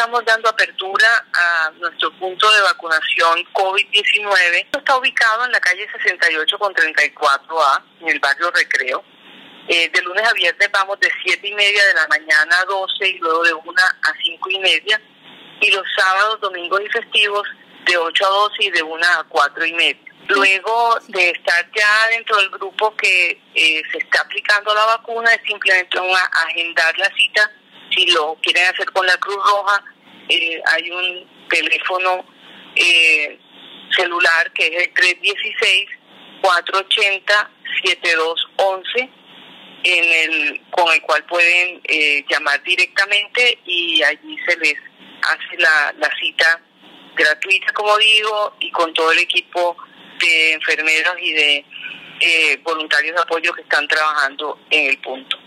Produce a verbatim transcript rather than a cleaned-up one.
estamos dando apertura a nuestro punto de vacunación COVID diecinueve. Esto está ubicado en la calle sesenta y ocho con treinta y cuatro A, en el barrio Recreo. Eh, de lunes a viernes vamos de siete y media de la mañana a doce y luego de una a cinco y media. Y los sábados, domingos y festivos de ocho a doce y de una a cuatro y media. Luego de estar ya dentro del grupo que eh, se está aplicando la vacuna, es simplemente una, agendar la cita. Si lo quieren hacer con la Cruz Roja, eh, hay un teléfono eh, celular que es el tres uno seis, cuatro ocho cero, siete dos uno uno, en el, con el cual pueden eh, llamar directamente y allí se les hace la, la cita gratuita, como digo, y con todo el equipo de enfermeros y de eh, voluntarios de apoyo que están trabajando en el punto.